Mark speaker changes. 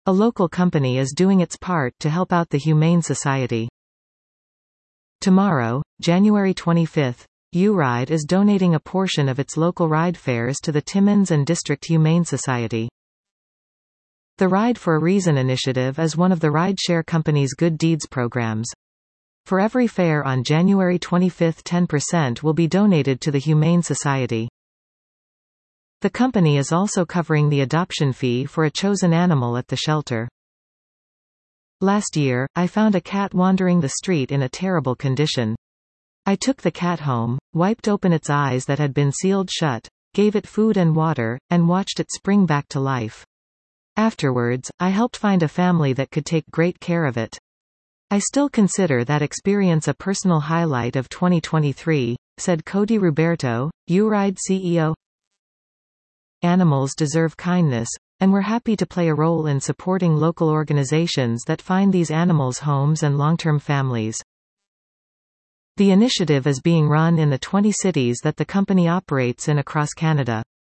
Speaker 1: A local company is doing its part to help out the Humane Society. Tomorrow, January 25, U-Ride is donating a portion of its local ride fares to the Timmins and District Humane Society. The Ride for a Reason initiative is one of the rideshare company's Good Deeds programs. For every fare on January 25, 10% will be donated to the Humane Society. The company is also covering the adoption fee for a chosen animal at the shelter. Last year, I found a cat wandering the street in a terrible condition. I took the cat home, wiped open its eyes that had been sealed shut, gave it food and water, and watched it spring back to life. Afterwards, I helped find a family that could take great care of it. I still consider that experience a personal highlight of 2023, said Cody Roberto, U-Ride CEO. Animals deserve kindness, and we're happy to play a role in supporting local organizations that find these animals homes and long-term families. The initiative is being run in the 20 cities that the company operates in across Canada.